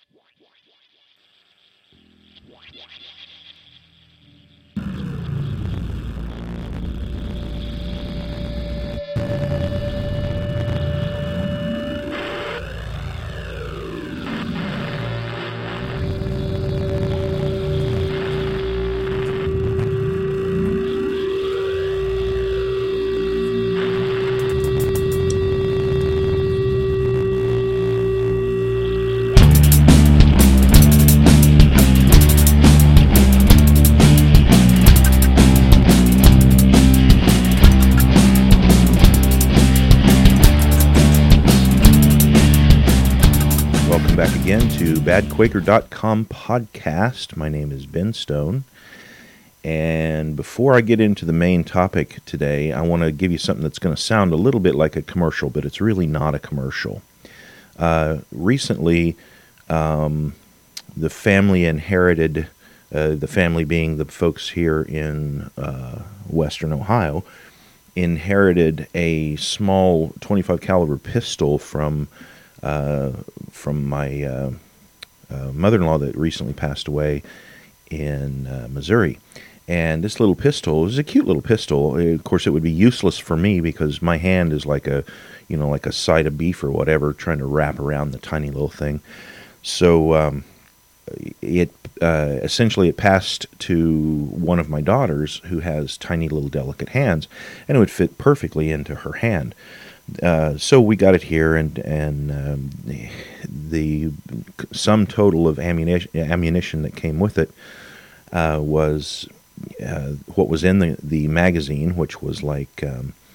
Welcome back again to badquaker.com podcast. My name is Ben Stone. And before I get into the main topic today, I want to give you something that's going to sound a little bit like a commercial, but it's really not a commercial. Recently, the family inherited, the family being the folks here in Western Ohio, inherited a small 25 caliber pistol from my mother-in-law that recently passed away in Missouri. And this little pistol is a cute little pistol. Of course, it would be useless for me because my hand is like a side of beef or whatever, trying to wrap around the tiny little thing. So it passed to one of my daughters who has tiny little delicate hands, and it would fit perfectly into her hand. So we got it here, and the sum total of ammunition that came with it was what was in the magazine, which was like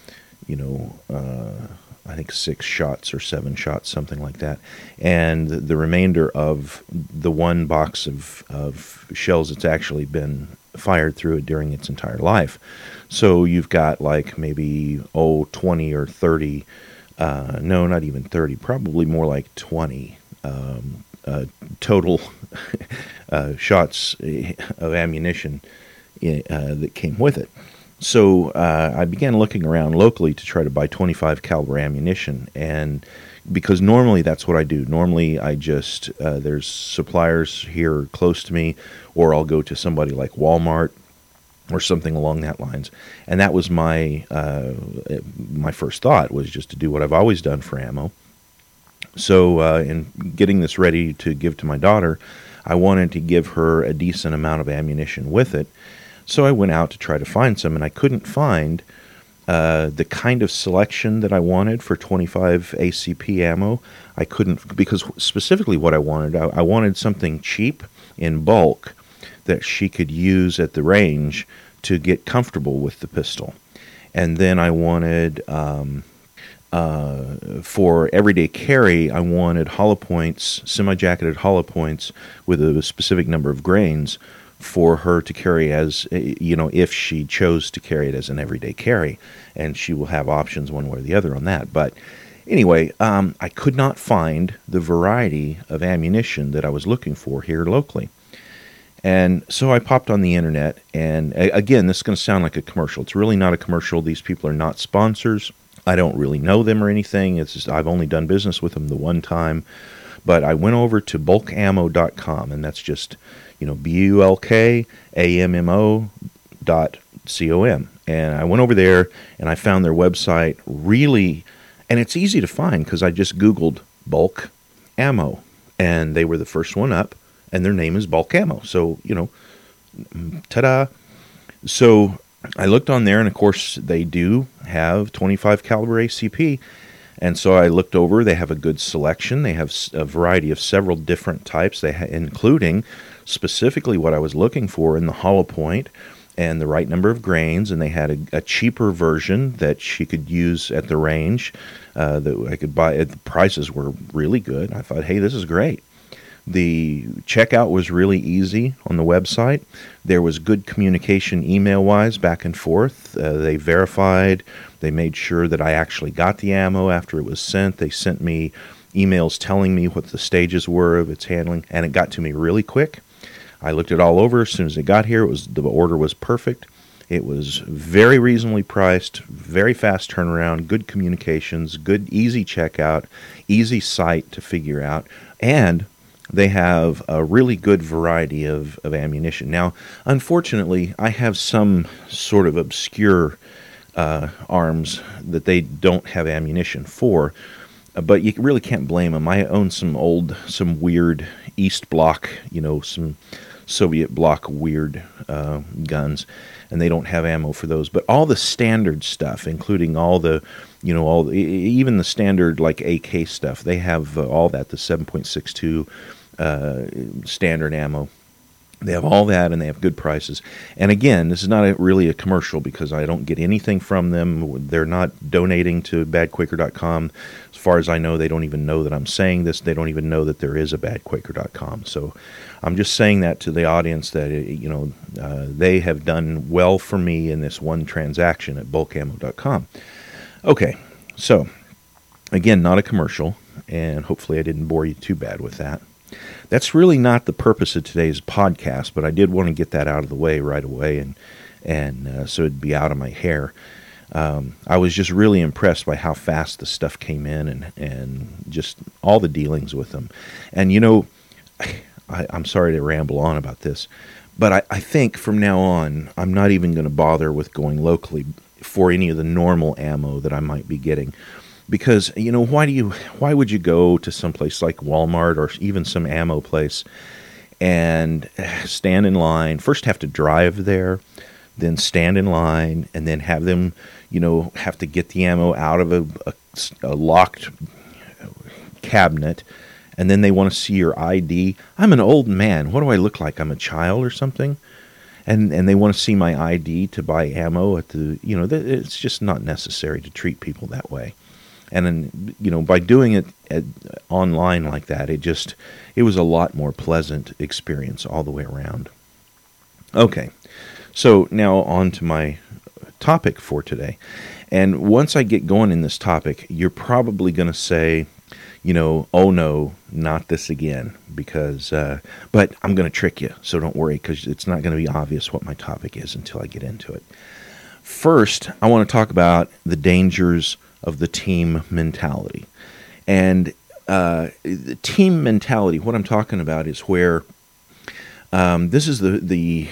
I think 6 shots or 7 shots, something like that, and the remainder of the one box of shells that's actually been fired through it during its entire life. So you've got like maybe 20 or 30, no, not even 30, probably more like 20 total shots of ammunition that came with it. So I began looking around locally to try to buy 25 caliber ammunition, and because normally that's what I do. Normally I just, there's suppliers here close to me, or I'll go to somebody like Walmart or something along that lines. And that was my first thought, was just to do what I've always done for ammo. So in getting this ready to give to my daughter, I wanted to give her a decent amount of ammunition with it. So I went out to try to find some, and I couldn't find the kind of selection that I wanted for 25 ACP ammo. I couldn't, because specifically what I wanted something cheap in bulk that she could use at the range to get comfortable with the pistol. And then I wanted, for everyday carry, I wanted hollow points, semi-jacketed hollow points with a specific number of grains for her to carry as, if she chose to carry it as an everyday carry. And she will have options one way or the other on that. But anyway, I could not find the variety of ammunition that I was looking for here locally. And so I popped on the internet, and again, this is going to sound like a commercial. It's really not a commercial. These people are not sponsors. I don't really know them or anything. It's just, I've only done business with them the one time. But I went over to bulkammo.com, and that's just, bulkammo.com. And I went over there, and I found their website really, and it's easy to find because I just Googled bulk ammo, and they were the first one up. And their name is Bulk Ammo. So, ta-da. So I looked on there, and of course they do have 25 caliber ACP. And so I looked over. They have a good selection. They have a variety of several different types, including specifically what I was looking for in the hollow point and the right number of grains. And they had a cheaper version that she could use at the range that I could buy. The prices were really good. I thought, hey, this is great. The checkout was really easy on the website. There was good communication email-wise back and forth. They verified. They made sure that I actually got the ammo after it was sent. They sent me emails telling me what the stages were of its handling, and it got to me really quick. I looked it all over as soon as it got here. The order was perfect. It was very reasonably priced, very fast turnaround, good communications, good, easy checkout, easy site to figure out, and they have a really good variety of ammunition. Now, unfortunately, I have some sort of obscure arms that they don't have ammunition for, but you really can't blame them. I own some weird East Bloc, some Soviet bloc weird guns, and they don't have ammo for those. But all the standard stuff, including even the standard like AK stuff, they have all that. The 7.62 standard ammo. They have all that, and they have good prices. And again, this is not really a commercial because I don't get anything from them. They're not donating to badquaker.com. As far as I know, they don't even know that I'm saying this. They don't even know that there is a badquaker.com. So I'm just saying that to the audience that, they have done well for me in this one transaction at bulkammo.com. Okay, so again, not a commercial, and hopefully I didn't bore you too bad with that. That's really not the purpose of today's podcast, but I did want to get that out of the way right away, and so it'd be out of my hair. I was just really impressed by how fast the stuff came in, and just all the dealings with them. And I'm sorry to ramble on about this, but I think from now on, I'm not even going to bother with going locally for any of the normal ammo that I might be getting. Because, why would you go to some place like Walmart or even some ammo place and stand in line, first have to drive there, then stand in line, and then have them, have to get the ammo out of a locked cabinet, and then they want to see your ID. I'm an old man. What do I look like? I'm a child or something? And they want to see my ID to buy ammo at the, it's just not necessary to treat people that way. And then, by doing it online like that, it was a lot more pleasant experience all the way around. Okay, so now on to my topic for today. And once I get going in this topic, you're probably going to say, oh no, not this again, because, but I'm going to trick you, so don't worry, because it's not going to be obvious what my topic is until I get into it. First, I want to talk about the dangers of the team mentality. And the team mentality, what I'm talking about is where this is the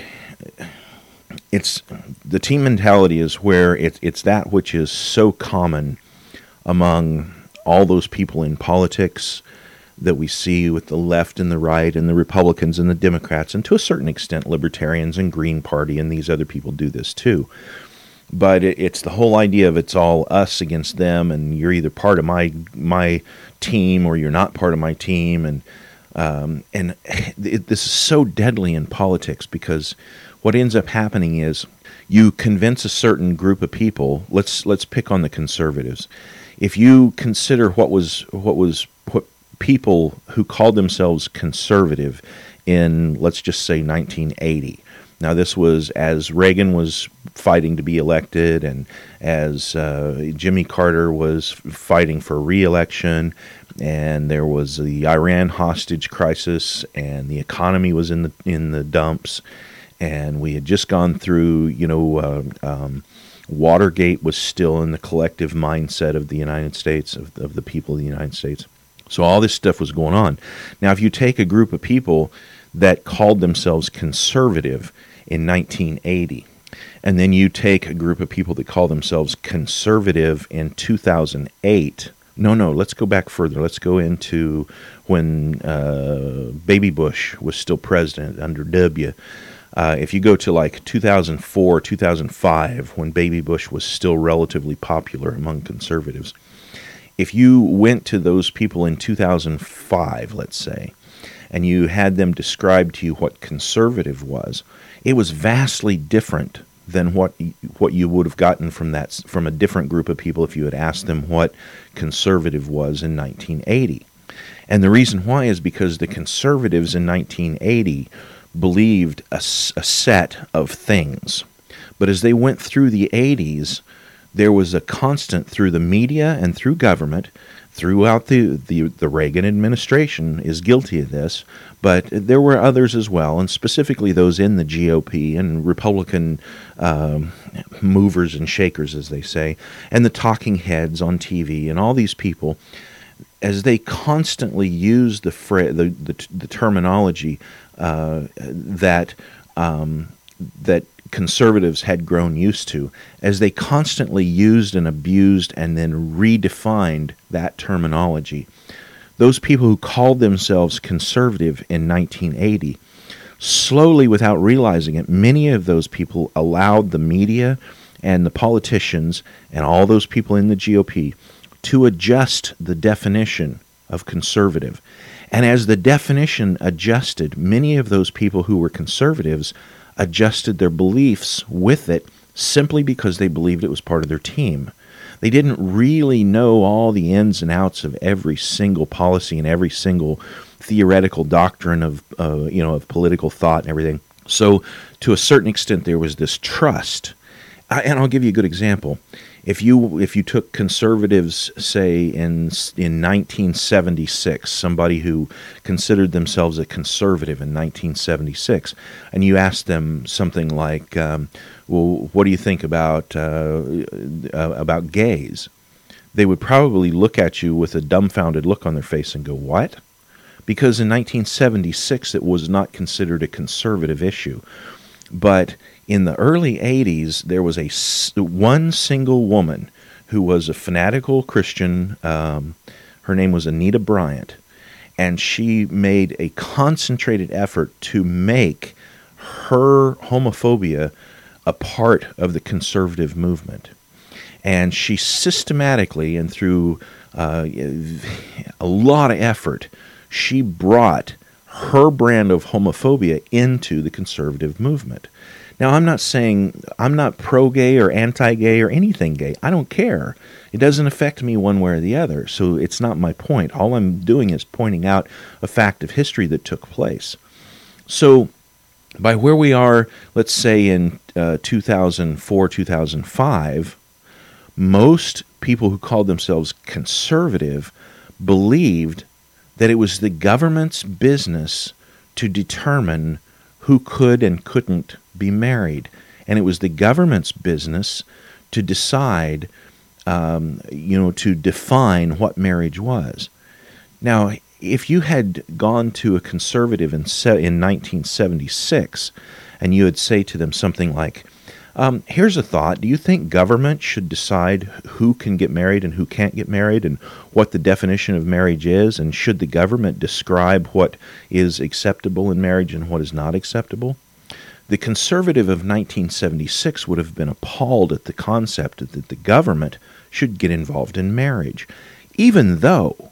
team mentality is where it's that which is so common among all those people in politics that we see with the left and the right and the Republicans and the Democrats, and to a certain extent Libertarians and Green Party, and these other people do this too. But it's the whole idea of it's all us against them, and you're either part of my team or you're not part of my team, and this is so deadly in politics, because what ends up happening is you convince a certain group of people. Let's pick on the conservatives. If you consider what people who called themselves conservative in, let's just say, 1980. Now, this was as Reagan was fighting to be elected, and as Jimmy Carter was fighting for re-election, and there was the Iran hostage crisis, and the economy was in the dumps, and we had just gone through, Watergate was still in the collective mindset of the United States, of the people of the United States. So all this stuff was going on. Now, if you take a group of people that called themselves conservative in 1980, and then you take a group of people that call themselves conservative in 2008. No, let's go back further. Let's go into when Baby Bush was still president under W. If you go to like 2004, 2005, when Baby Bush was still relatively popular among conservatives, if you went to those people in 2005, let's say, and you had them describe to you what conservative was, it was vastly different than what you would have gotten from a different group of people if you had asked them what conservative was in 1980. And the reason why is because the conservatives in 1980 believed a set of things. But as they went through the 80s, there was a constant through the media and through government, throughout the Reagan administration is guilty of this, but there were others as well, and specifically those in the GOP and Republican movers and shakers, as they say, and the talking heads on TV, and all these people. as they constantly used the terminology that that conservatives had grown used to, as they constantly used and abused and then redefined that terminology, those people who called themselves conservative in 1980, slowly, without realizing it, many of those people allowed the media and the politicians and all those people in the GOP to adjust the definition of conservative. And as the definition adjusted, many of those people who were conservatives adjusted their beliefs with it simply because they believed it was part of their team. They didn't really know all the ins and outs of every single policy and every single theoretical doctrine of of political thought and everything. So to a certain extent, there was this trust. And I'll give you a good example. If you took conservatives, say in 1976, somebody who considered themselves a conservative in 1976, and you asked them something like, "Well, what do you think about gays?" They would probably look at you with a dumbfounded look on their face and go, "What?" Because in 1976, it was not considered a conservative issue. But in the early 80s, there was one single woman who was a fanatical Christian. Her name was Anita Bryant, and she made a concentrated effort to make her homophobia a part of the conservative movement. And she systematically and through a lot of effort, she brought her brand of homophobia into the conservative movement. Now, I'm not saying I'm not pro-gay or anti-gay or anything gay. I don't care. It doesn't affect me one way or the other, so it's not my point. All I'm doing is pointing out a fact of history that took place. So by where we are, let's say in 2004, 2005, most people who called themselves conservative believed that it was the government's business to determine who could and couldn't be married. And it was the government's business to decide, to define what marriage was. Now, if you had gone to a conservative in 1976 and you would say to them something like, here's a thought. Do you think government should decide who can get married and who can't get married and what the definition of marriage is? And should the government describe what is acceptable in marriage and what is not acceptable? The conservative of 1976 would have been appalled at the concept that the government should get involved in marriage, even though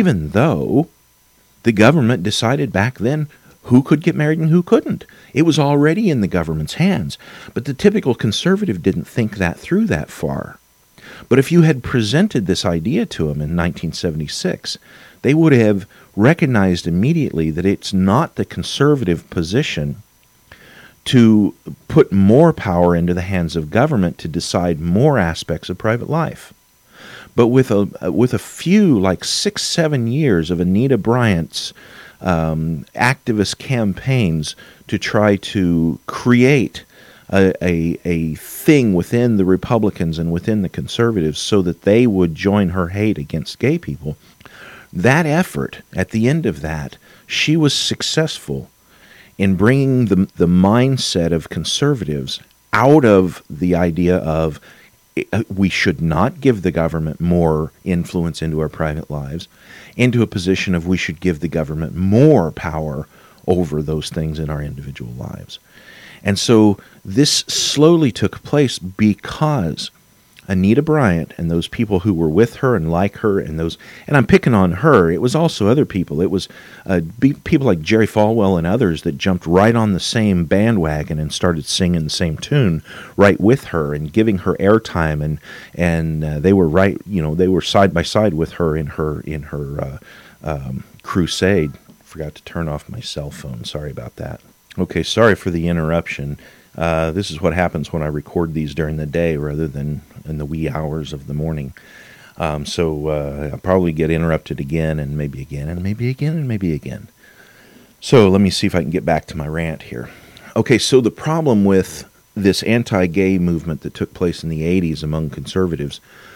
the government decided back then who could get married and who couldn't. It was already in the government's hands. But the typical conservative didn't think that through that far. But if you had presented this idea to them in 1976, they would have recognized immediately that it's not the conservative position to put more power into the hands of government to decide more aspects of private life. But with a few, like 6-7 years of Anita Bryant's activist campaigns to try to create a thing within the Republicans and within the conservatives so that they would join her hate against gay people, that effort, at the end of that, she was successful in bringing the mindset of conservatives out of the idea of we should not give the government more influence into our private lives, into a position of we should give the government more power over those things in our individual lives. And so this slowly took place because Anita Bryant and those people who were with her and like her and I'm picking on her, it was also other people. It was people like Jerry Falwell and others that jumped right on the same bandwagon and started singing the same tune right with her and giving her airtime and they were they were side by side with her in her crusade. Forgot to turn off my cell phone. Sorry about that. Okay, sorry for the interruption. This is what happens when I record these during the day rather than in the wee hours of the morning. So I'll probably get interrupted again and maybe again and maybe again and maybe again. So let me see if I can get back to my rant here. Okay, so the problem with this anti-gay movement that took place in the 80s among conservatives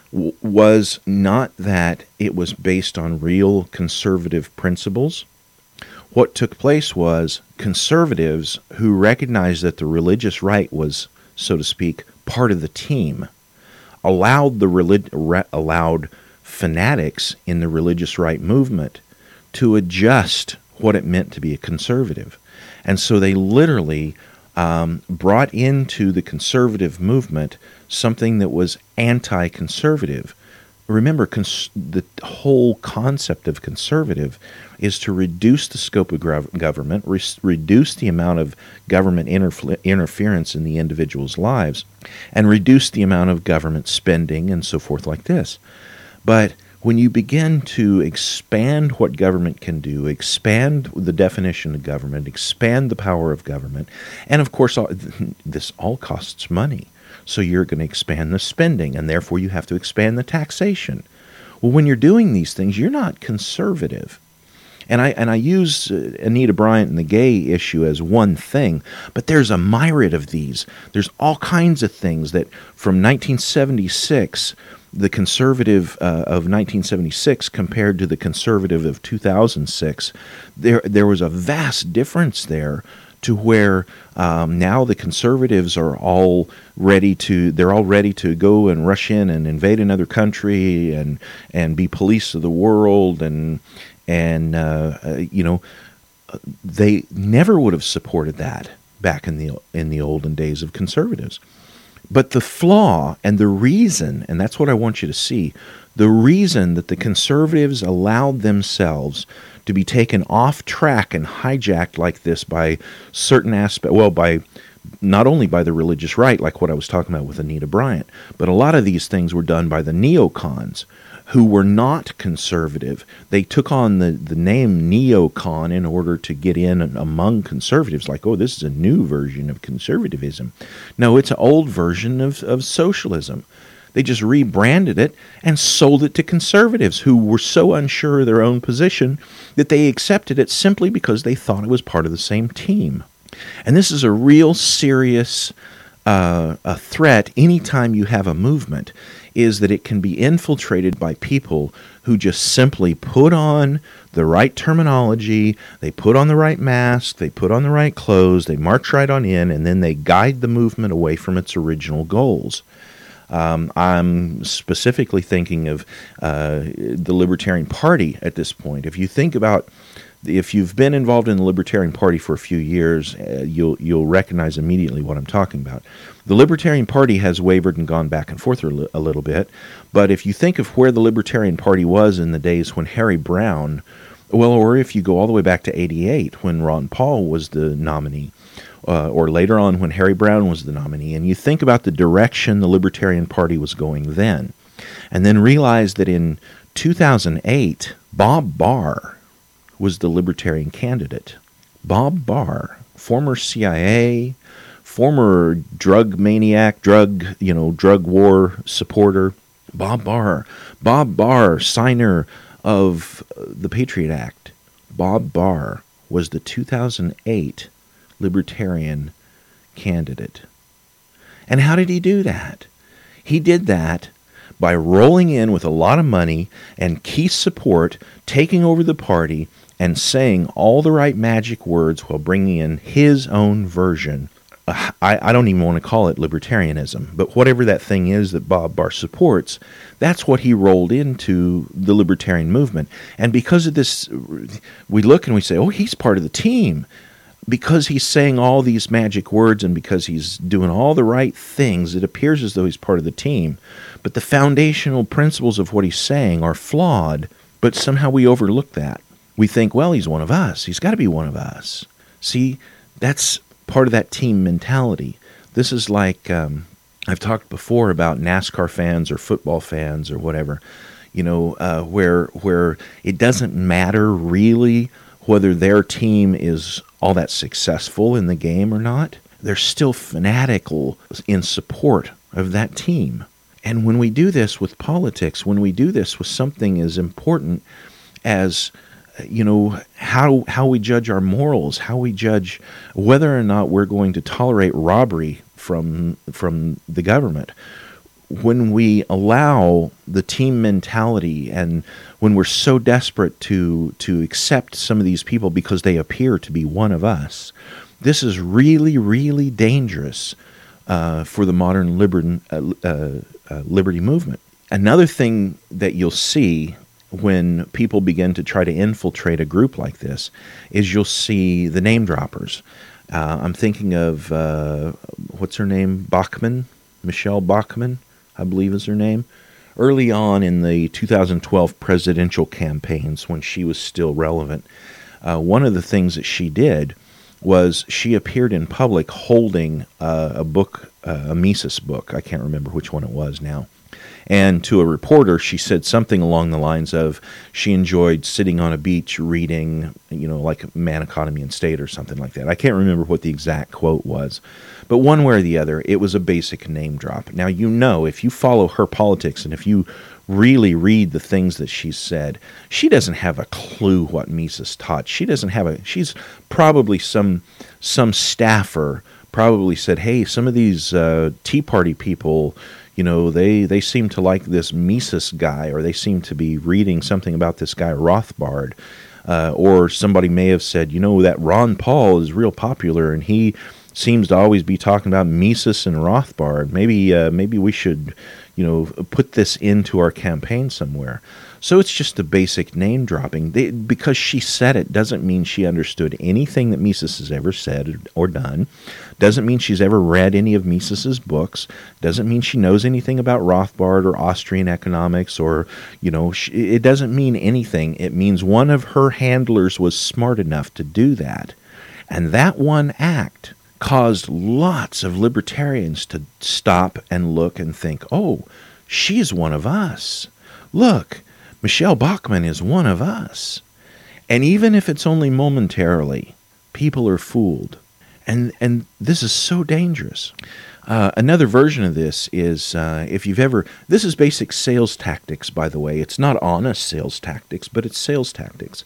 was not that it was based on real conservative principles. What took place was conservatives who recognized that the religious right was, so to speak, part of the team, allowed allowed fanatics in the religious right movement to adjust what it meant to be a conservative. And so they literally brought into the conservative movement something that was anti-conservative. Remember, the whole concept of conservative is to reduce the scope of government, reduce the amount of government interference in the individual's lives, and reduce the amount of government spending and so forth like this. But when you begin to expand what government can do, expand the definition of government, expand the power of government, and of course this all costs money. So you're going to expand the spending, and therefore you have to expand the taxation. Well, when you're doing these things, you're not conservative. And I use Anita Bryant and the gay issue as one thing, but there's a myriad of these. There's all kinds of things that from 1976, the conservative of 1976 compared to the conservative of 2006, there was a vast difference there, to where now the conservatives are all ready to go and rush in and invade another country and be police of the world, and they never would have supported that back in the olden days of conservatives. But the flaw and the reason, and that's what I want you to see, the reason that the conservatives allowed themselves to be taken off track and hijacked like this by certain aspects, by not only by the religious right, like what I was talking about with Anita Bryant, but a lot of these things were done by the neocons, who were not conservative. They took on the name neocon in order to get in among conservatives, like, oh, this is a new version of conservatism. No, it's an old version of socialism. They just rebranded it and sold it to conservatives who were so unsure of their own position that they accepted it simply because they thought it was part of the same team. And this is a real serious a threat anytime you have a movement, is that it can be infiltrated by people who just simply put on the right terminology, they put on the right mask, they put on the right clothes, they march right on in, and then they guide the movement away from its original goals. I'm specifically thinking of the Libertarian Party at this point. If you've been involved in the Libertarian Party for a few years, you'll recognize immediately what I'm talking about. The Libertarian Party has wavered and gone back and forth a little bit, but if you think of where the Libertarian Party was in the days when Harry Browne, or if you go all the way back to '88 when Ron Paul was the nominee, or later on when Harry Browne was the nominee, and you think about the direction the Libertarian Party was going then, and then realize that in 2008, Bob Barr was the Libertarian candidate. Bob Barr, former CIA, former drug maniac, drug war supporter. Bob Barr, signer of the Patriot Act. Bob Barr was the 2008 Libertarian candidate. And how did he do that? He did that by rolling in with a lot of money and key support, taking over the party, and saying all the right magic words while bringing in his own version. I don't even want to call it libertarianism, but whatever that thing is that Bob Barr supports, that's what he rolled into the libertarian movement. And because of this, we look and we say, oh, he's part of the team. Because he's saying all these magic words and because he's doing all the right things, it appears as though he's part of the team. But the foundational principles of what he's saying are flawed, but somehow we overlook that. We think, well, he's one of us. He's got to be one of us. See, that's part of that team mentality. This is like, I've talked before about NASCAR fans or football fans or whatever, where it doesn't matter really whether their team is all that successful in the game or not. They're still fanatical in support of that team. And when we do this with politics, when we do this with something as important as how we judge our morals, how we judge whether or not we're going to tolerate robbery from the government, when we allow the team mentality, and when we're so desperate to accept some of these people because they appear to be one of us, this is really, really dangerous for the modern liberty movement. Another thing that you'll see when people begin to try to infiltrate a group like this is you'll see the name droppers. I'm thinking of, what's her name? Bachmann? Michelle Bachmann, I believe is her name. Early on in the 2012 presidential campaigns, when she was still relevant, one of the things that she did was she appeared in public holding a book, a Mises book. I can't remember which one it was now. And to a reporter, she said something along the lines of she enjoyed sitting on a beach reading, like Man, Economy, and State or something like that. I can't remember what the exact quote was. But one way or the other, it was a basic name drop. Now, if you follow her politics and if you really read the things that she's said, she doesn't have a clue what Mises taught. She's probably some staffer probably said, hey, some of these Tea Party people, they seem to like this Mises guy, or they seem to be reading something about this guy Rothbard. Or somebody may have said, that Ron Paul is real popular, and he seems to always be talking about Mises and Rothbard. Maybe we should, put this into our campaign somewhere. So it's just a basic name dropping. Because she said it doesn't mean she understood anything that Mises has ever said or done. Doesn't mean she's ever read any of Mises's books. Doesn't mean she knows anything about Rothbard or Austrian economics, or, it doesn't mean anything. It means one of her handlers was smart enough to do that. And that one act caused lots of libertarians to stop and look and think, oh, she's one of us. Look, Michelle Bachmann is one of us. And even if it's only momentarily, people are fooled. And this is so dangerous. Another version of this is, this is basic sales tactics, by the way. It's not honest sales tactics, but it's sales tactics.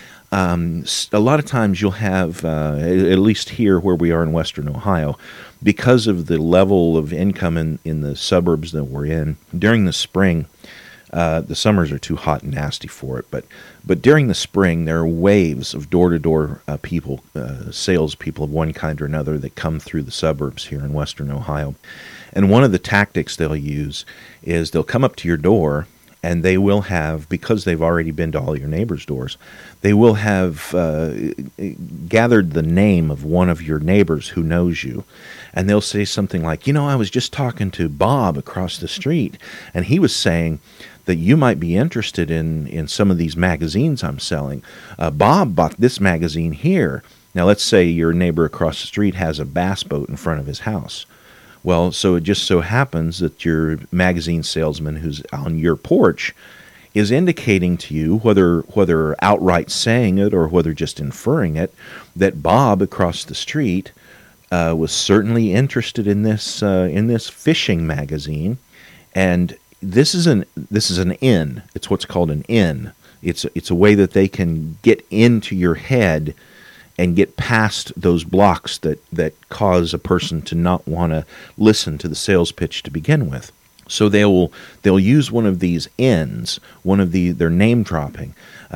A lot of times you'll have, at least here where we are in Western Ohio, because of the level of income in the suburbs that we're in, during the spring, the summers are too hot and nasty for it, but during the spring there are waves of door-to-door people, salespeople of one kind or another that come through the suburbs here in Western Ohio. And one of the tactics they'll use is they'll come up to your door, and they will have, because they've already been to all your neighbors' doors, they will have gathered the name of one of your neighbors who knows you. And they'll say something like, I was just talking to Bob across the street, and he was saying that you might be interested in some of these magazines I'm selling. Bob bought this magazine here. Now, let's say your neighbor across the street has a bass boat in front of his house. Well, so it just so happens that your magazine salesman who's on your porch is indicating to you, whether outright saying it or whether just inferring it, that Bob across the street was certainly interested in this fishing magazine, and this is an in. It's what's called an in. It's a way that they can get into your head and get past those blocks that cause a person to not want to listen to the sales pitch to begin with. So they'll use one of these ends, their name dropping.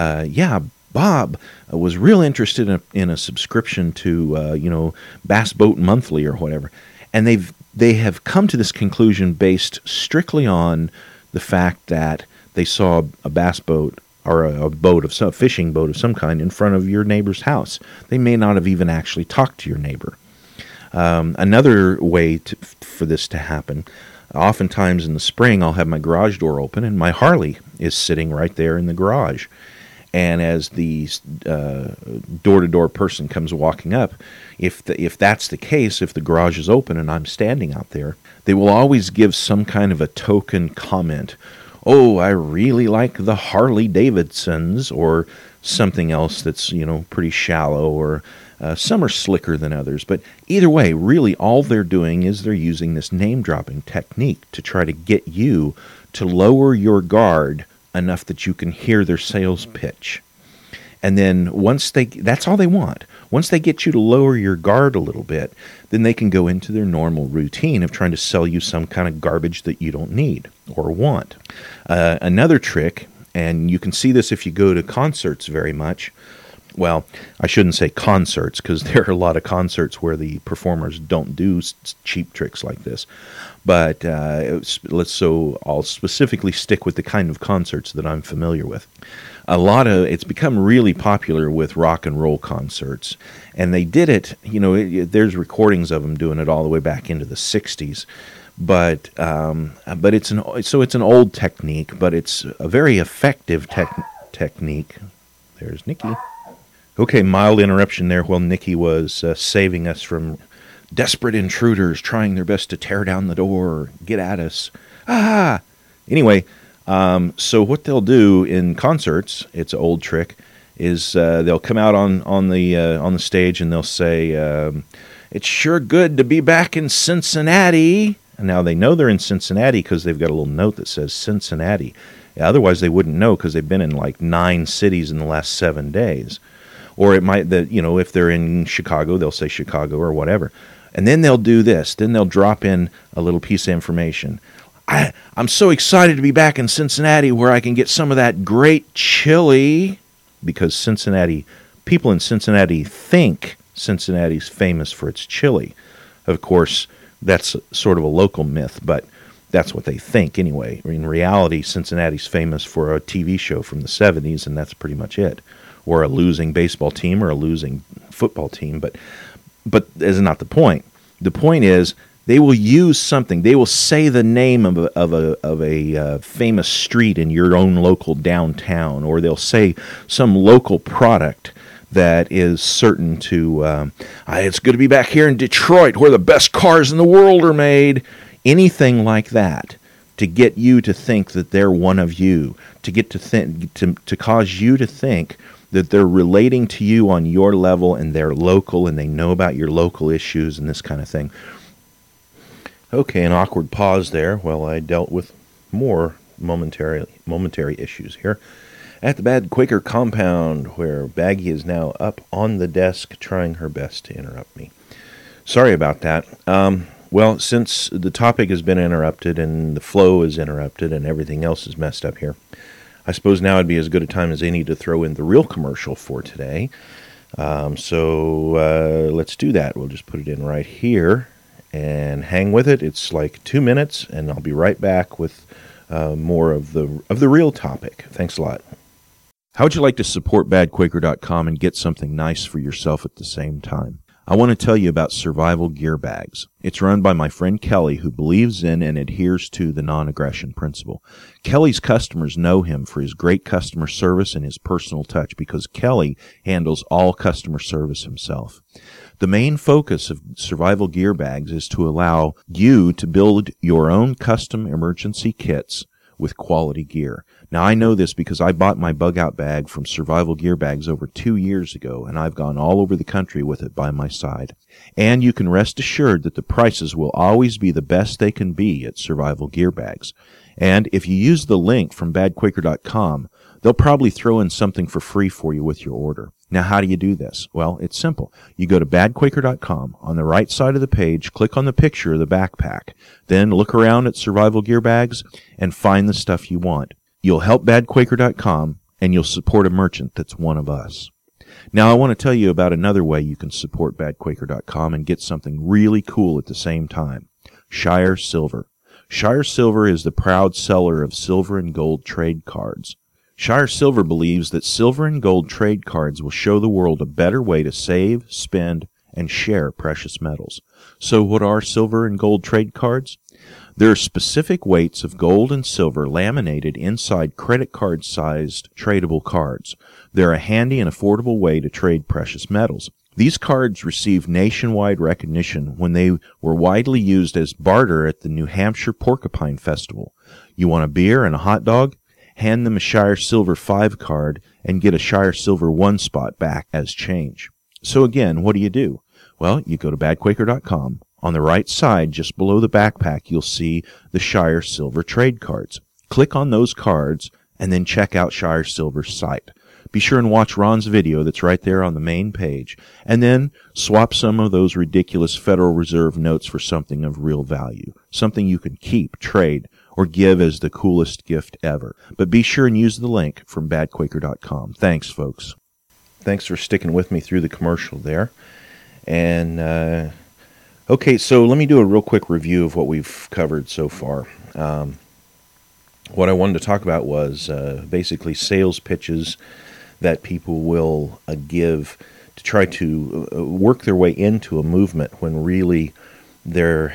Bob was real interested in a subscription to Bass Boat Monthly or whatever, and they have come to this conclusion based strictly on the fact that they saw a bass boat or a fishing boat of some kind in front of your neighbor's house. They may not have even actually talked to your neighbor. Another way for this to happen, oftentimes in the spring, I'll have my garage door open and my Harley is sitting right there in the garage. And as the door-to-door person comes walking up, if that's the case, if the garage is open and I'm standing out there, they will always give some kind of a token comment. Oh, I really like the Harley Davidsons, or something else that's, pretty shallow, or some are slicker than others. But either way, really all they're doing is they're using this name-dropping technique to try to get you to lower your guard enough that you can hear their sales pitch. And then that's all they want. Once they get you to lower your guard a little bit, then they can go into their normal routine of trying to sell you some kind of garbage that you don't need or want. Another trick, and you can see this if you go to concerts very much. Well, I shouldn't say concerts, because there are a lot of concerts where the performers don't do cheap tricks like this. But I'll specifically stick with the kind of concerts that I'm familiar with. It's become really popular with rock and roll concerts, and they did it. There's recordings of them doing it all the way back into the '60s. But it's an old technique, but it's a very effective technique. There's Nikki. Okay, mild interruption there while Nikki was saving us from desperate intruders trying their best to tear down the door or get at us. Anyway, so what they'll do in concerts, it's an old trick, is they'll come out on the stage and they'll say, "It's sure good to be back in Cincinnati." And now they know they're in Cincinnati because they've got a little note that says Cincinnati. Otherwise, they wouldn't know because they've been in like 9 cities in the last 7 days. Or it might that if they're in Chicago, they'll say Chicago or whatever. And then they'll do this. Then they'll drop in a little piece of information. I'm so excited to be back in Cincinnati where I can get some of that great chili, because people in Cincinnati think Cincinnati's famous for its chili. Of course, that's sort of a local myth, but that's what they think anyway. In reality, Cincinnati's famous for a TV show from the 70s, and that's pretty much it. Or a losing baseball team or a losing football team, but that's not the point. The point is they will use something. They will say the name of a famous street in your own local downtown, or they'll say some local product that is certain to. It's good to be back here in Detroit, where the best cars in the world are made. Anything like that to get you to think that they're one of you, to cause you to think that they're relating to you on your level and they're local and they know about your local issues and this kind of thing. Okay, an awkward pause there while I dealt with more momentary issues here. At the Bad Quaker compound, where Baggy is now up on the desk trying her best to interrupt me. Sorry about that. Well, since the topic has been interrupted and the flow is interrupted and everything else is messed up here, I suppose now would be as good a time as any to throw in the real commercial for today. So let's do that. We'll just put it in right here and hang with it. It's like 2 minutes, and I'll be right back with more of the real topic. Thanks a lot. How would you like to support badquaker.com and get something nice for yourself at the same time? I want to tell you about Survival Gear Bags. It's run by my friend Kelly, who believes in and adheres to the non-aggression principle. Kelly's customers know him for his great customer service and his personal touch, because Kelly handles all customer service himself. The main focus of Survival Gear Bags is to allow you to build your own custom emergency kits with quality gear. Now, I know this because I bought my bug-out bag from Survival Gear Bags over 2 years ago, and I've gone all over the country with it by my side. And you can rest assured that the prices will always be the best they can be at Survival Gear Bags. And if you use the link from badquaker.com, they'll probably throw in something for free for you with your order. Now, how do you do this? Well, it's simple. You go to badquaker.com. On the right side of the page, click on the picture of the backpack. Then look around at Survival Gear Bags and find the stuff you want. You'll help badquaker.com, and you'll support a merchant that's one of us. Now, I want to tell you about another way you can support badquaker.com and get something really cool at the same time. Shire Silver. Shire Silver is the proud seller of silver and gold trade cards. Shire Silver believes that silver and gold trade cards will show the world a better way to save, spend, and share precious metals. So what are silver and gold trade cards? There are specific weights of gold and silver laminated inside credit card-sized tradable cards. They're a handy and affordable way to trade precious metals. These cards received nationwide recognition when they were widely used as barter at the New Hampshire Porcupine Festival. You want a beer and a hot dog? Hand them a Shire Silver 5 card and get a Shire Silver 1 spot back as change. So again, what do? Well, you go to badquaker.com. On the right side, just below the backpack, you'll see the Shire Silver trade cards. Click on those cards and then check out Shire Silver's site. be sure and watch Ron's video that's right there on the main page, and then swap some of those ridiculous Federal Reserve notes for something of real value, something you can keep, trade, or give as the coolest gift ever. But be sure and use the link from badquaker.com. Thanks, folks. Thanks for sticking with me through the commercial there. And, okay, so let me do a real quick review of what we've covered so far. What I wanted to talk about was basically sales pitches that people will give to try to work their way into a movement when really their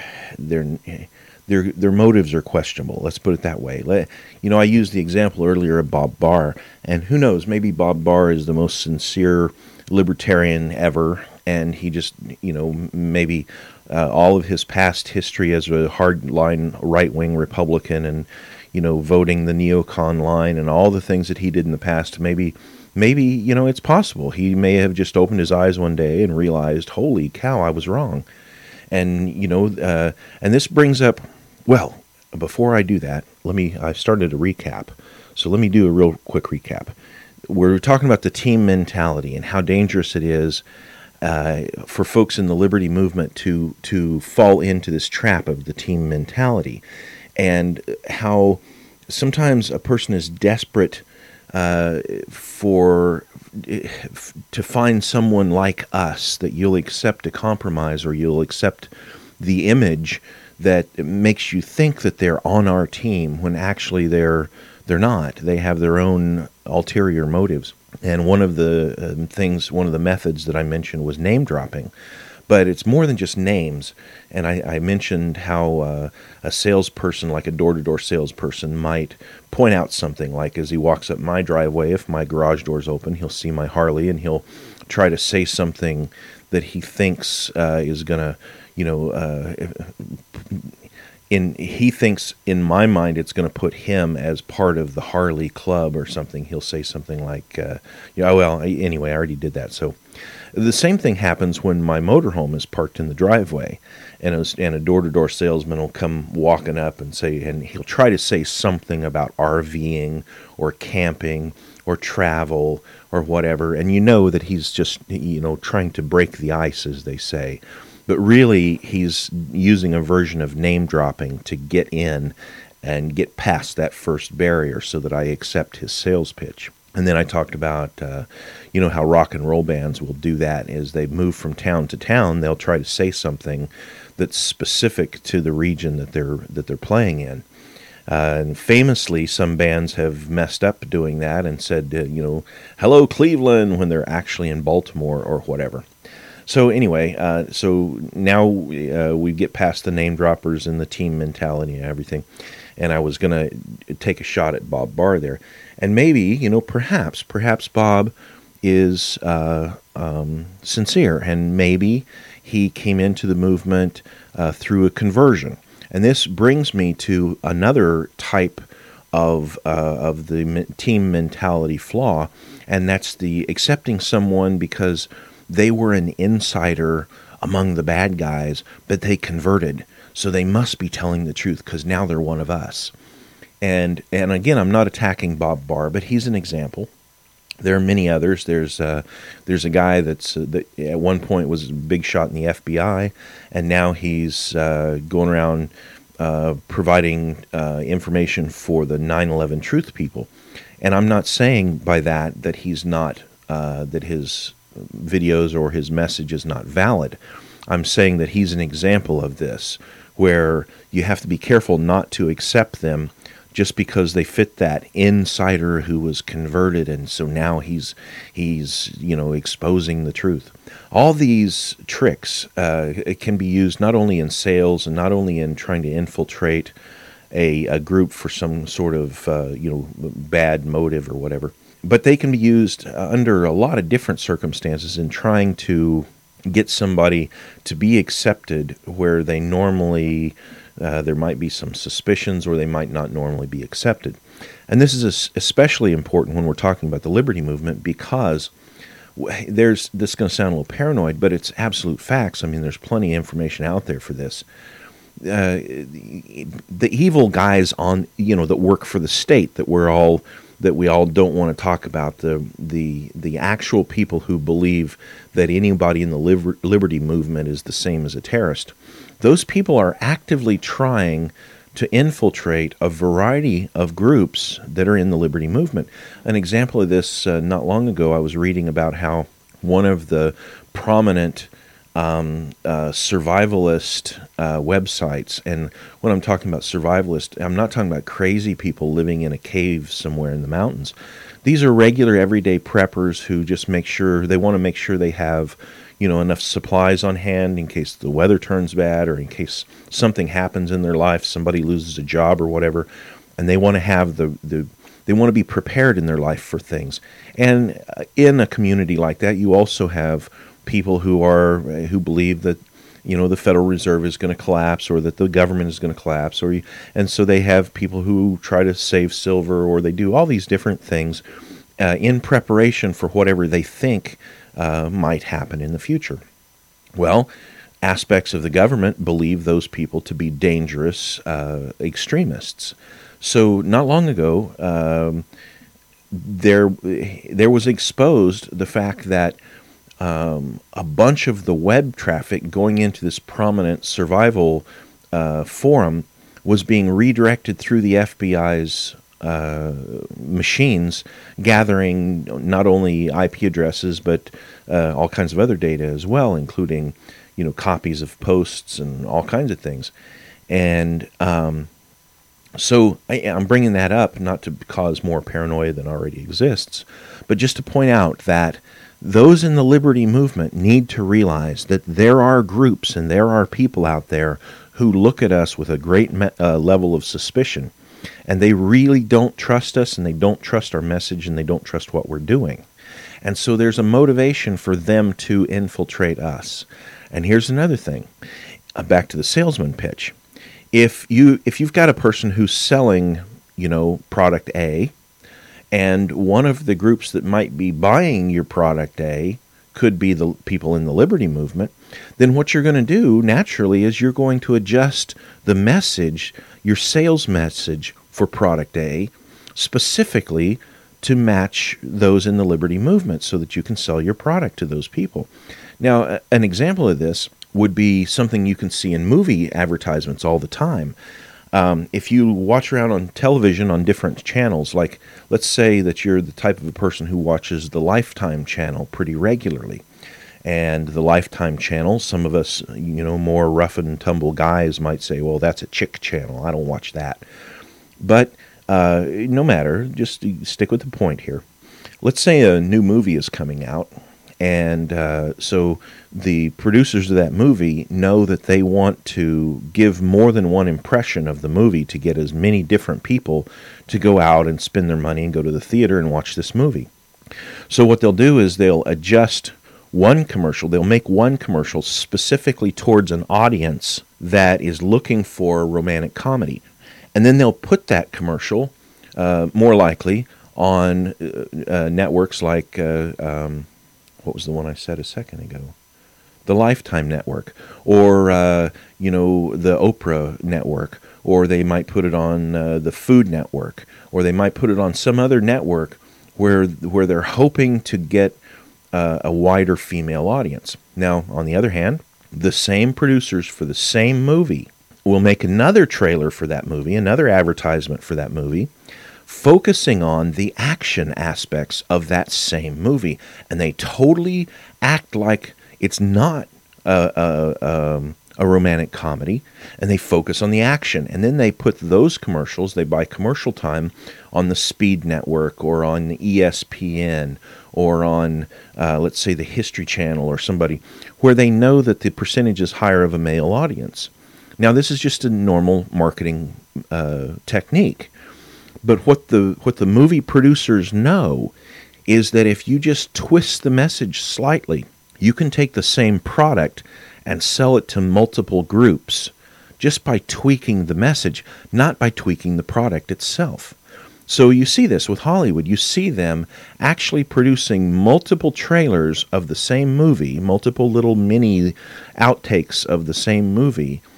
motives are questionable. Let's put it that way. I used the example earlier of Bob Barr, and who knows, maybe Bob Barr is the most sincere libertarian ever, and he just, maybe all of his past history as a hardline right-wing Republican and, voting the neocon line and all the things that he did in the past, maybe, it's possible. He may have just opened his eyes one day and realized, holy cow, I was wrong. And, and this brings up, well, before I do that, I started a recap. So let me do a real quick recap. We're talking about the team mentality and how dangerous it is for folks in the liberty movement to fall into this trap of the team mentality, and how sometimes a person is desperate to find someone like us that you'll accept a compromise, or you'll accept the image that makes you think that they're on our team when actually they're not. They have their own ulterior motives. And one of the methods that I mentioned was name dropping. But it's more than just names. And I mentioned how a salesperson, like a door-to-door salesperson, might point out something, like as he walks up my driveway, if my garage door's open, he'll see my Harley and he'll try to say something that he thinks is going to, he thinks in my mind it's going to put him as part of the Harley club or something. He'll say something like, anyway, I already did that. So the same thing happens when my motorhome is parked in the driveway, and a door-to-door salesman will come walking up and he'll try to say something about RVing or camping or travel or whatever, and that he's just, trying to break the ice, as they say. But really, he's using a version of name dropping to get in and get past that first barrier so that I accept his sales pitch. And then I talked about, how rock and roll bands will do that. As they move from town to town, they'll try to say something that's specific to the region that they're playing in. And famously, some bands have messed up doing that and said, hello, Cleveland, when they're actually in Baltimore or whatever. So anyway, so now we get past the name droppers and the team mentality and everything. And I was going to take a shot at Bob Barr there. And maybe, perhaps Bob is sincere, and maybe he came into the movement through a conversion. And this brings me to another type of the team mentality flaw, and that's the accepting someone because they were an insider among the bad guys, but they converted, so they must be telling the truth because now they're one of us. And again, I'm not attacking Bob Barr, but he's an example. There are many others. There's a guy that at one point was a big shot in the FBI, and now he's going around providing information for the 9/11 Truth people. And I'm not saying by that he's not that his videos or his message is not valid. I'm saying that he's an example of this, where you have to be careful not to accept them just because they fit that insider who was converted, and so now he's exposing the truth. All these tricks it can be used not only in sales and not only in trying to infiltrate a group for some sort of bad motive or whatever, but they can be used under a lot of different circumstances in trying to get somebody to be accepted where they normally there might be some suspicions, or they might not normally be accepted. And this is especially important when we're talking about the liberty movement, because this is going to sound a little paranoid, but it's absolute facts. I mean, there's plenty of information out there for this. the evil guys on, that work for the state, that we all don't want to talk about, the actual people who believe that anybody in the liberty movement is the same as a terrorist. Those people are actively trying to infiltrate a variety of groups that are in the liberty movement. An example of this, not long ago, I was reading about how one of the prominent survivalist websites, and when I'm talking about survivalist, I'm not talking about crazy people living in a cave somewhere in the mountains. These are regular everyday preppers who just they want to make sure they have enough supplies on hand in case the weather turns bad, or in case something happens in their life, somebody loses a job or whatever, and they want to have they want to be prepared in their life for things. And in a community like that, you also have people who believe that the Federal Reserve is going to collapse, or that the government is going to collapse, and so they have people who try to save silver, or they do all these different things in preparation for whatever they think might happen in the future. Well, aspects of the government believe those people to be dangerous extremists. So not long ago, there was exposed the fact that a bunch of the web traffic going into this prominent survival forum was being redirected through the FBI's machines, gathering not only IP addresses but all kinds of other data as well, including copies of posts and all kinds of things. And so I'm bringing that up not to cause more paranoia than already exists, but just to point out that those in the liberty movement need to realize that there are groups and there are people out there who look at us with a great level of suspicion. And they really don't trust us, and they don't trust our message, and they don't trust what we're doing. And so there's a motivation for them to infiltrate us. And here's another thing. Back to the salesman pitch. If you've got a person who's selling, product A, and one of the groups that might be buying your product A could be the people in the liberty movement, then what you're going to do naturally is you're going to adjust the message, your sales message for product A, specifically to match those in the liberty movement so that you can sell your product to those people. Now, an example of this would be something you can see in movie advertisements all the time. If you watch around on television on different channels, like let's say that you're the type of a person who watches the Lifetime channel pretty regularly. And the Lifetime channel, some of us, more rough and tumble guys might say, well, that's a chick channel. I don't watch that. But no matter, just stick with the point here. Let's say a new movie is coming out. And so the producers of that movie know that they want to give more than one impression of the movie to get as many different people to go out and spend their money and go to the theater and watch this movie. So what they'll do is they'll adjust one commercial. They'll make one commercial specifically towards an audience that is looking for a romantic comedy. And then they'll put that commercial, more likely, on networks like... what was the one I said a second ago? The Lifetime Network, or the Oprah Network, or they might put it on the Food Network, or they might put it on some other network where they're hoping to get a wider female audience. Now, on the other hand, the same producers for the same movie will make another trailer for that movie, another advertisement for that movie, focusing on the action aspects of that same movie. And they totally act like it's not a romantic comedy, and they focus on the action. And then they put those commercials, they buy commercial time on the Speed Network or on ESPN or on, let's say, the History Channel or somebody, where they know that the percentage is higher of a male audience. Now, this is just a normal marketing technique. But what the movie producers know is that if you just twist the message slightly, you can take the same product and sell it to multiple groups just by tweaking the message, not by tweaking the product itself. So you see this with Hollywood. You see them actually producing multiple trailers of the same movie, multiple little mini outtakes of the same movie,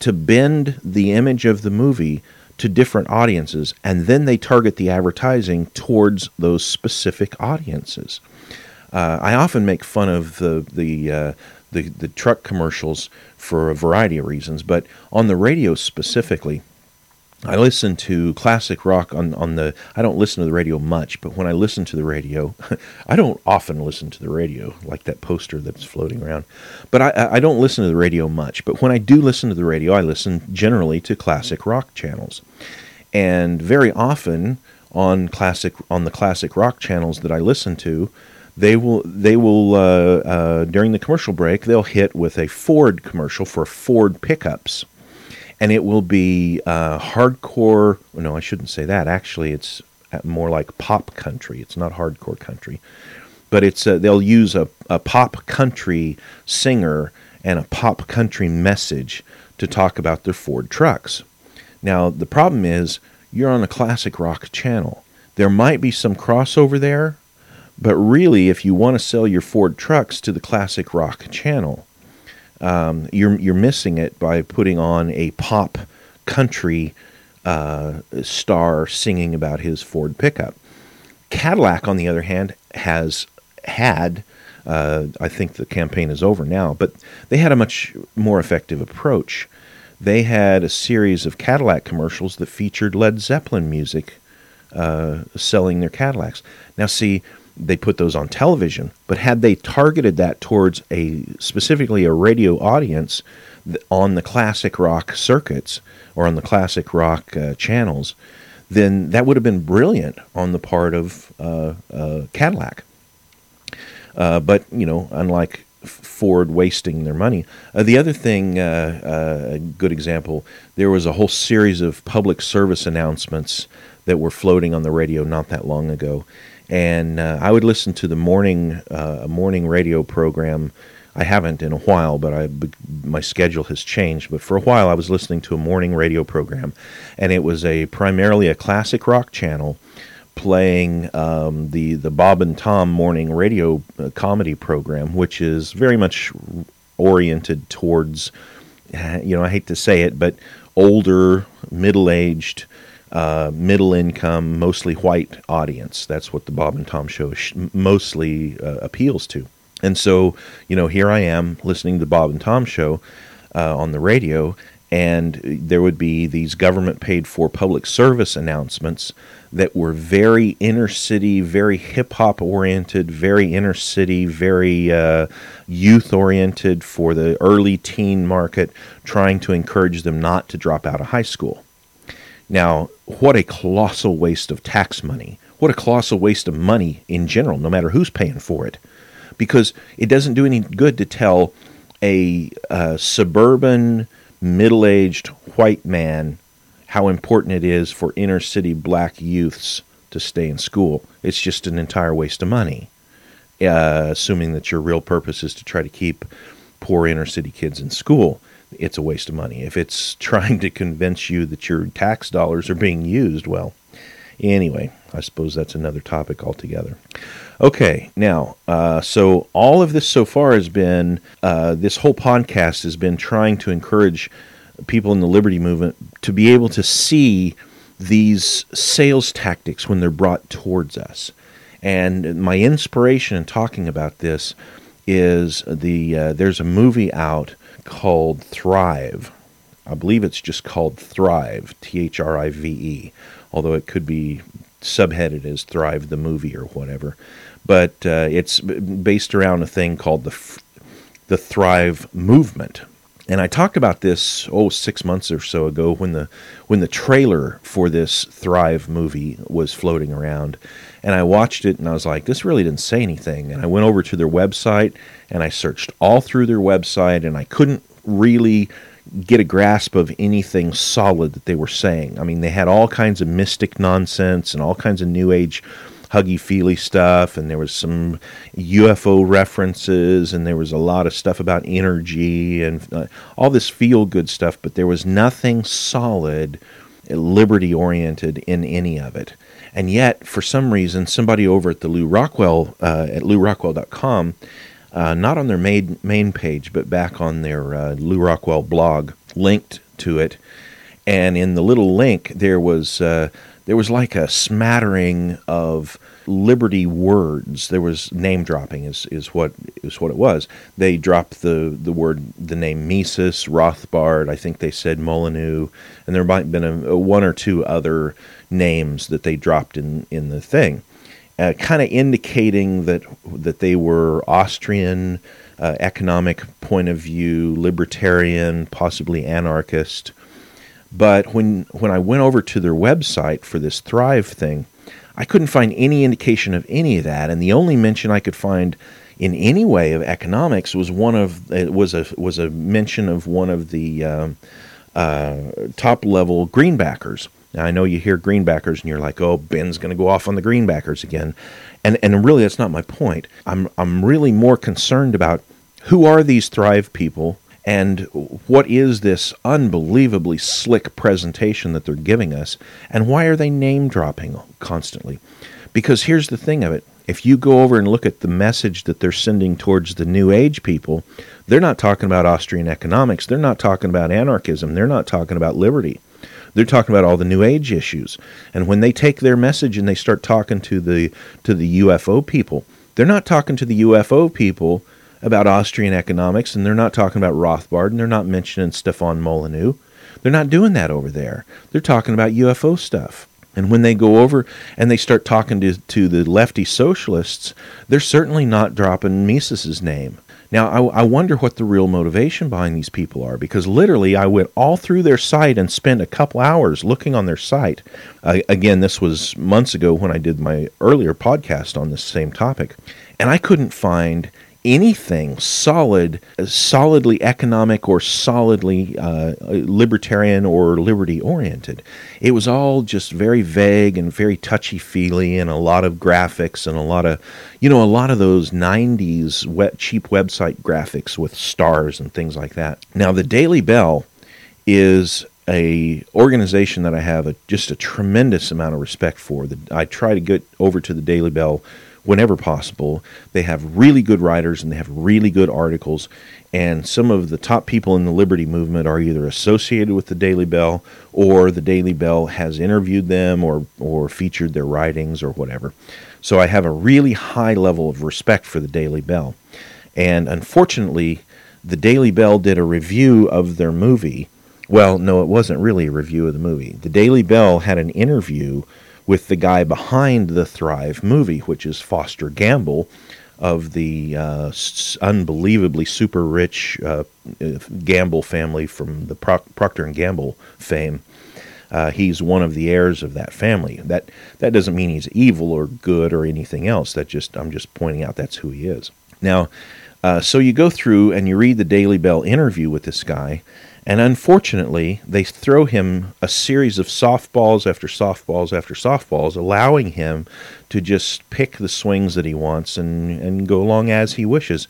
to bend the image of the movie to different audiences, and then they target the advertising towards those specific audiences. I often make fun of the truck commercials for a variety of reasons, but on the radio specifically, I listen to classic rock on the. I don't listen to the radio much, but when I listen to the radio, I don't often listen to the radio, like that poster that's floating around. But I don't listen to the radio much. But when I do listen to the radio, I listen generally to classic rock channels, and very often on the classic rock channels that I listen to, they will during the commercial break, they'll hit with a Ford commercial for Ford pickups. And it will be hardcore. No, I shouldn't say that. Actually, it's more like pop country. It's not hardcore country, but it's they'll use a pop country singer and a pop country message to talk about their Ford trucks. Now, the problem is you're on a classic rock channel. There might be some crossover there, but really, if you want to sell your Ford trucks to the classic rock channel, you're missing it by putting on a pop country star singing about his Ford pickup. Cadillac, on the other hand, has had, I think the campaign is over now, but they had a much more effective approach. They had a series of Cadillac commercials that featured Led Zeppelin music selling their Cadillacs. Now, see, they put those on television, but had they targeted that towards specifically a radio audience on the classic rock circuits or on the classic rock channels, then that would have been brilliant on the part of Cadillac. But, unlike Ford wasting their money. The other thing, a good example, there was a whole series of public service announcements that were floating on the radio not that long ago. And I would listen to the morning radio program. I haven't in a while, but my schedule has changed. But for a while, I was listening to a morning radio program, and it was primarily a classic rock channel playing the Bob and Tom morning radio comedy program, which is very much oriented towards, I hate to say it, but older, middle-aged, middle income, mostly white audience. That's what the Bob and Tom show mostly appeals to. And so, here I am listening to the Bob and Tom show on the radio, and there would be these government paid for public service announcements that were very inner city, very hip hop oriented, very inner city, very youth oriented for the early teen market, trying to encourage them not to drop out of high school. Now, what a colossal waste of tax money. What a colossal waste of money in general, no matter who's paying for it. Because it doesn't do any good to tell a suburban, middle-aged white man how important it is for inner city black youths to stay in school. It's just an entire waste of money, assuming that your real purpose is to try to keep poor inner city kids in school. It's a waste of money. If it's trying to convince you that your tax dollars are being used, well, anyway, I suppose that's another topic altogether. Okay, now, so all of this so far has been, this whole podcast has been trying to encourage people in the liberty movement to be able to see these sales tactics when they're brought towards us. And my inspiration in talking about this is there's a movie out called Thrive. I believe it's just called Thrive, Thrive, although it could be subheaded as Thrive the movie or whatever. But it's based around a thing called the Thrive movement. And I talked about this 6 months or so ago when the trailer for this Thrive movie was floating around. And I watched it and I was like, this really didn't say anything. And I went over to their website and I searched all through their website and I couldn't really get a grasp of anything solid that they were saying. I mean, they had all kinds of mystic nonsense and all kinds of New Age huggy-feely stuff, and there was some UFO references, and there was a lot of stuff about energy and all this feel-good stuff, but there was nothing solid, liberty-oriented in any of it. And yet, for some reason, somebody over at the Lew Rockwell, at LewRockwell.com, not on their main page, but back on their Lew Rockwell blog, linked to it, and in the little link there was like a smattering of Liberty words. There was name dropping is what it was. They dropped the name Mises, Rothbard. I think they said Molyneux, and there might have been a one or two other names that they dropped in the thing, kind of indicating that they were Austrian, economic point of view, libertarian, possibly anarchist. But when I went over to their website for this Thrive thing, I couldn't find any indication of any of that, and the only mention I could find in any way of economics was a mention of one of the top level greenbackers. Now I know you hear greenbackers and you're like, oh, Ben's going to go off on the greenbackers again, and really that's not my point. I'm really more concerned about who are these Thrive people. And what is this unbelievably slick presentation that they're giving us? And why are they name-dropping constantly? Because here's the thing of it. If you go over and look at the message that they're sending towards the New Age people, they're not talking about Austrian economics. They're not talking about anarchism. They're not talking about liberty. They're talking about all the New Age issues. And when they take their message and they start talking to the UFO people, they're not talking to the UFO people about Austrian economics, and they're not talking about Rothbard, and they're not mentioning Stefan Molyneux. They're not doing that over there. They're talking about UFO stuff. And when they go over and they start talking to the lefty socialists, they're certainly not dropping Mises's name. Now, I wonder what the real motivation behind these people are, because literally I went all through their site and spent a couple hours looking on their site. Again, this was months ago when I did my earlier podcast on this same topic, and I couldn't find anything solidly economic or solidly libertarian or liberty-oriented. It was all just very vague and very touchy-feely, and a lot of graphics and a lot of those 90s cheap website graphics with stars and things like that. Now, the Daily Bell is a organization that I have just a tremendous amount of respect for. I try to get over to the Daily Bell whenever possible. They have really good writers and they have really good articles, and some of the top people in the liberty movement are either associated with the Daily Bell, or the Daily Bell has interviewed them or featured their writings or whatever. So I have a really high level of respect for the Daily Bell. And unfortunately, the Daily Bell did a review of their movie. Well, no, it wasn't really a review of the movie. The Daily Bell had an interview with the guy behind the Thrive movie, which is Foster Gamble of the unbelievably super rich Gamble family from the Procter & Gamble fame. He's one of the heirs of that family. That doesn't mean he's evil or good or anything else. I'm just pointing out that's who he is. Now, so you go through and you read the Daily Bell interview with this guy, and unfortunately, they throw him a series of softballs after softballs after softballs, allowing him to just pick the swings that he wants and go along as he wishes.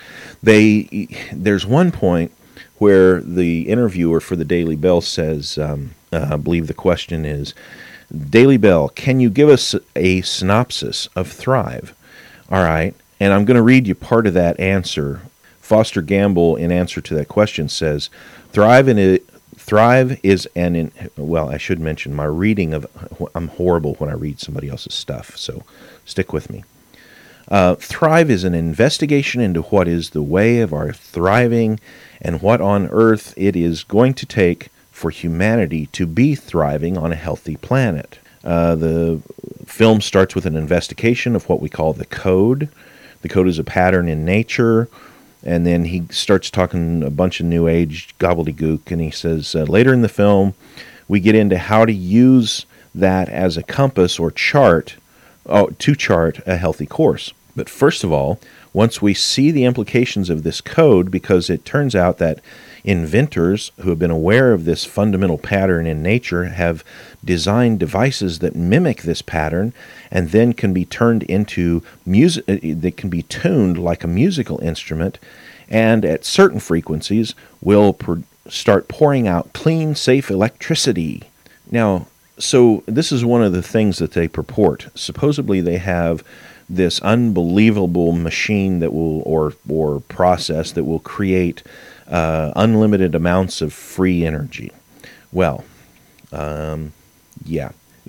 There's one point where the interviewer for the Daily Bell says, I believe the question is, Daily Bell, can you give us a synopsis of Thrive? All right, and I'm going to read you part of that answer. Foster Gamble, in answer to that question, says, Thrive is I should mention my reading of, I'm horrible when I read somebody else's stuff, so stick with me. Thrive is an investigation into what is the way of our thriving and what on earth it is going to take for humanity to be thriving on a healthy planet. The film starts with an investigation of what we call the code. The code is a pattern in nature. And then he starts talking a bunch of New Age gobbledygook, and he says, later in the film, we get into how to use that as a compass or chart to chart a healthy course. But first of all, once we see the implications of this code, because it turns out that inventors who have been aware of this fundamental pattern in nature have designed devices that mimic this pattern and then can be turned into music, that can be tuned like a musical instrument, and at certain frequencies will start pouring out clean, safe electricity. Now, so this is one of the things that they purport. Supposedly they have this unbelievable machine that will, or process that will create unlimited amounts of free energy. Well, yeah.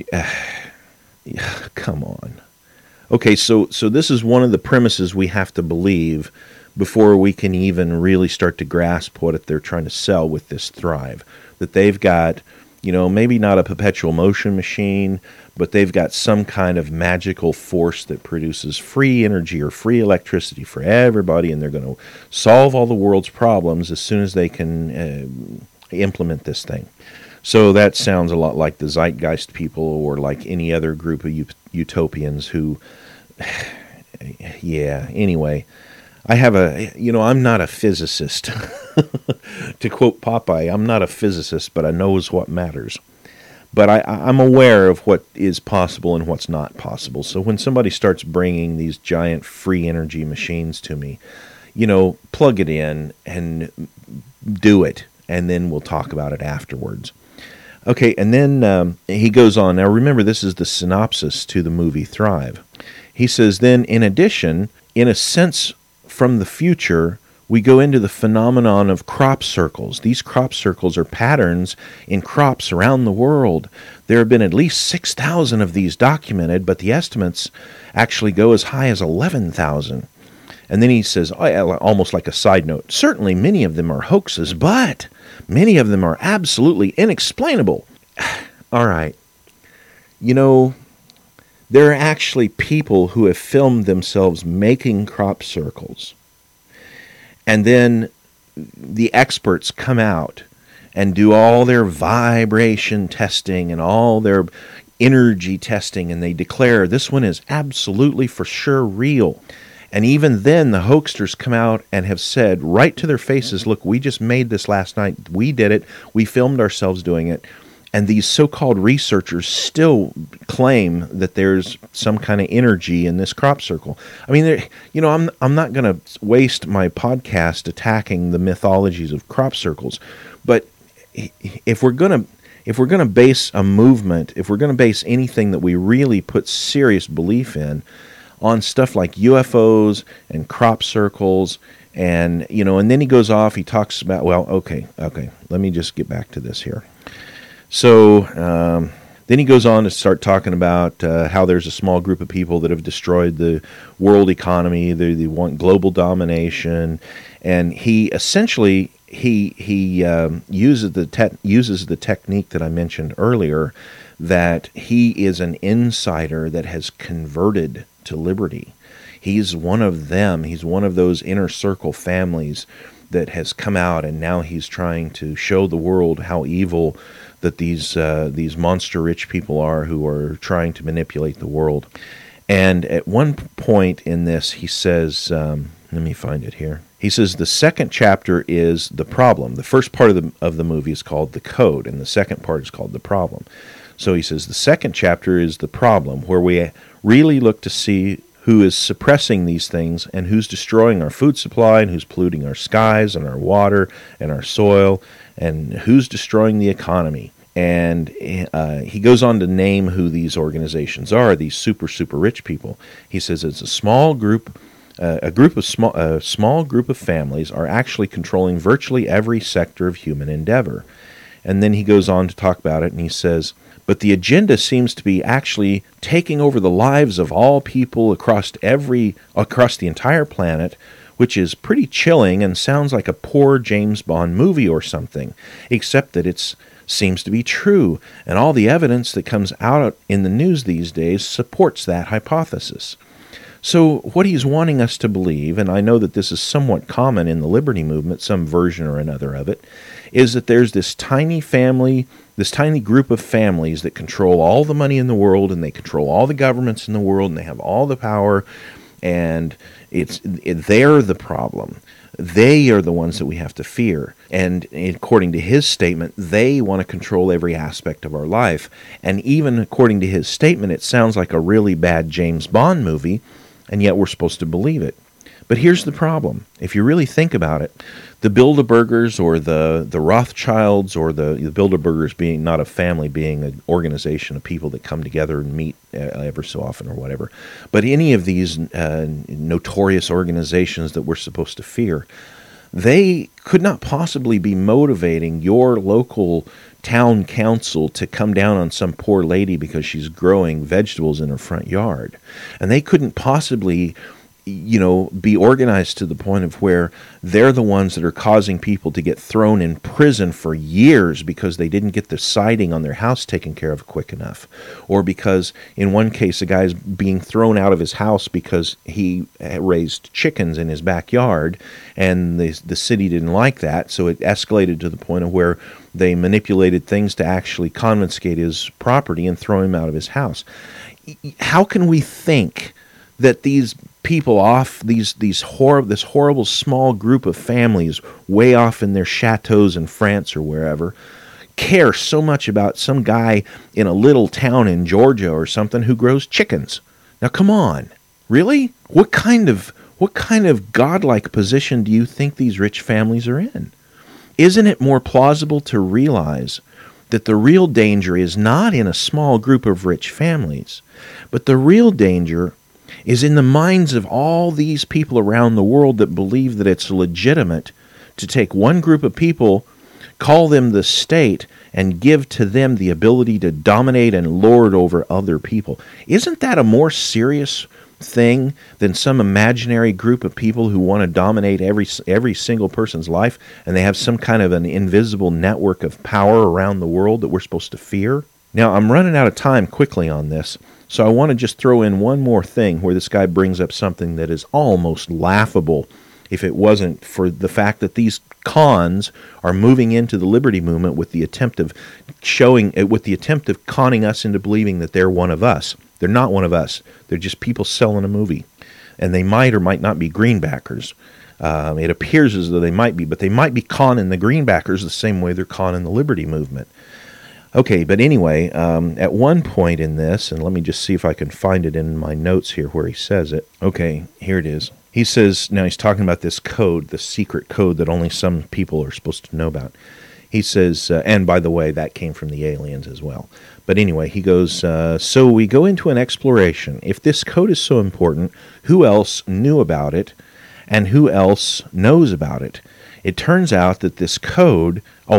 Come on. Okay, so this is one of the premises we have to believe before we can even really start to grasp what they're trying to sell with this Thrive. That they've got, maybe not a perpetual motion machine, but they've got some kind of magical force that produces free energy or free electricity for everybody, and they're going to solve all the world's problems as soon as they can implement this thing. So that sounds a lot like the Zeitgeist people or like any other group of utopians who, yeah, anyway. I'm not a physicist. To quote Popeye, I'm not a physicist, but I knows what matters. But I'm aware of what is possible and what's not possible. So when somebody starts bringing these giant free energy machines to me, plug it in and do it, and then we'll talk about it afterwards. Okay, and then he goes on. Now remember, this is the synopsis to the movie Thrive. He says, then in addition, in a sense from the future, we go into the phenomenon of crop circles. These crop circles are patterns in crops around the world. There have been at least 6,000 of these documented, but the estimates actually go as high as 11,000. And then he says, almost like a side note, certainly many of them are hoaxes, but many of them are absolutely inexplainable. All right. There are actually people who have filmed themselves making crop circles. And then the experts come out and do all their vibration testing and all their energy testing, and they declare this one is absolutely for sure real. And even then, the hoaxsters come out and have said right to their faces, look, we just made this last night. We did it. We filmed ourselves doing it. And these so-called researchers still claim that there's some kind of energy in this crop circle. I mean, I'm not going to waste my podcast attacking the mythologies of crop circles, but if we're going to base a movement, if we're going to base anything that we really put serious belief in on stuff like UFOs and crop circles, and and then he goes off. He talks about okay. Let me just get back to this here. So then he goes on to start talking about how there's a small group of people that have destroyed the world economy. They want global domination, and he essentially uses the technique that I mentioned earlier, that he is an insider that has converted to liberty. He's one of them. He's one of those inner circle families that has come out, and now he's trying to show the world how evil that these monster rich people are, who are trying to manipulate the world. And at one point in this, he says, let me find it here. He says the second chapter is the problem. The first part of the movie is called the code, and the second part is called the problem. So he says the second chapter is the problem, where we really look to see who is suppressing these things and who's destroying our food supply and who's polluting our skies and our water and our soil and who's destroying the economy. And he goes on to name who these organizations are, these super rich people. He says it's a small group of families are actually controlling virtually every sector of human endeavor. And then he goes on to talk about it, and he says, but the agenda seems to be actually taking over the lives of all people across the entire planet, which is pretty chilling and sounds like a poor James Bond movie or something, except that it seems to be true, and all the evidence that comes out in the news these days supports that hypothesis. So what he's wanting us to believe, and I know that this is somewhat common in the liberty movement, some version or another of it, is that there's this tiny family, this tiny group of families that control all the money in the world, and they control all the governments in the world, and they have all the power, and they're the problem. They are the ones that we have to fear. And according to his statement, they want to control every aspect of our life. And even according to his statement, it sounds like a really bad James Bond movie, and yet we're supposed to believe it. But here's the problem. If you really think about it, the Bilderbergers or the Rothschilds, or the Bilderbergers being not a family, being an organization of people that come together and meet ever so often or whatever, but any of these notorious organizations that we're supposed to fear, they could not possibly be motivating your local town council to come down on some poor lady because she's growing vegetables in her front yard. And they couldn't possibly, be organized to the point of where they're the ones that are causing people to get thrown in prison for years because they didn't get the siding on their house taken care of quick enough. Or because, in one case, a guy's being thrown out of his house because he raised chickens in his backyard, and the city didn't like that, so it escalated to the point of where they manipulated things to actually confiscate his property and throw him out of his house. How can we think that these people off this horrible small group of families way off in their chateaus in France or wherever care so much about some guy in a little town in Georgia or something who grows chickens? Now come on. Really? What kind of godlike position do you think these rich families are in? Isn't it more plausible to realize that the real danger is not in a small group of rich families, but the real danger is in the minds of all these people around the world that believe that it's legitimate to take one group of people, call them the state, and give to them the ability to dominate and lord over other people? Isn't that a more serious thing than some imaginary group of people who want to dominate every single person's life, and they have some kind of an invisible network of power around the world that we're supposed to fear? Now, I'm running out of time quickly on this, so I want to just throw in one more thing where this guy brings up something that is almost laughable if it wasn't for the fact that these cons are moving into the liberty movement with the attempt of conning us into believing that they're one of us. They're not one of us. They're just people selling a movie. And they might or might not be greenbackers. It appears as though they might be, but they might be conning the greenbackers the same way they're conning the liberty movement. Okay, but anyway, at one point in this, and let me just see if I can find it in my notes here where he says it. Okay, here it is. He says, now he's talking about this code, the secret code that only some people are supposed to know about. He says, and by the way, that came from the aliens as well. But anyway, he goes, so we go into an exploration. If this code is so important, who else knew about it, and who else knows about it? It turns out that this code,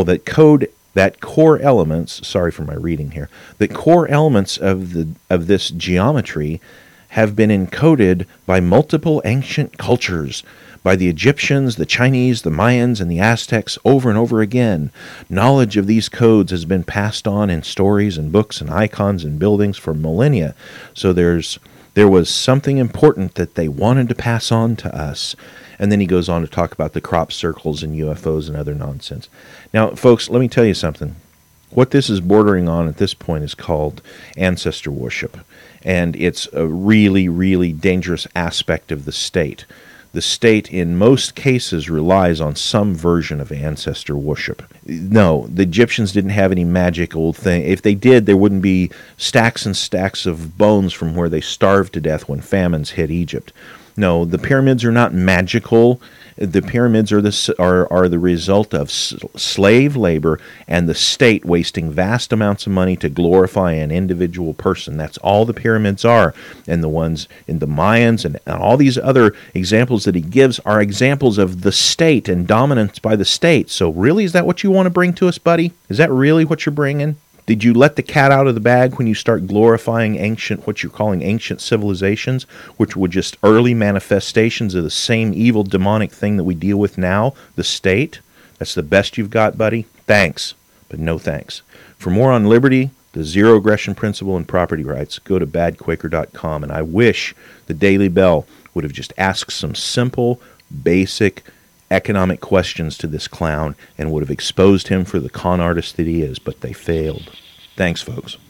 that core elements, sorry for my reading here, the core elements of this geometry have been encoded by multiple ancient cultures, by the Egyptians, the Chinese, the Mayans, and the Aztecs over and over again. Knowledge of these codes has been passed on in stories and books and icons and buildings for millennia. So there was something important that they wanted to pass on to us. And then he goes on to talk about the crop circles and UFOs and other nonsense. Now, folks, let me tell you something. What this is bordering on at this point is called ancestor worship. And it's a really, really dangerous aspect of the state. The state, in most cases, relies on some version of ancestor worship. No, the Egyptians didn't have any magical thing. If they did, there wouldn't be stacks and stacks of bones from where they starved to death when famines hit Egypt. No, the pyramids are not magical. The pyramids are the result of slave labor and the state wasting vast amounts of money to glorify an individual person. That's all the pyramids are. And the ones in the Mayans and all these other examples that he gives are examples of the state and dominance by the state. So really, is that what you want to bring to us, buddy? Is that really what you're bringing? Did you let the cat out of the bag when you start glorifying what you're calling ancient civilizations, which were just early manifestations of the same evil demonic thing that we deal with now, the state? That's the best you've got, buddy? Thanks, but no thanks. For more on liberty, the zero aggression principle, and property rights, go to badquaker.com. And I wish the Daily Bell would have just asked some simple, basic economic questions to this clown and would have exposed him for the con artist that he is, but they failed. Thanks, folks.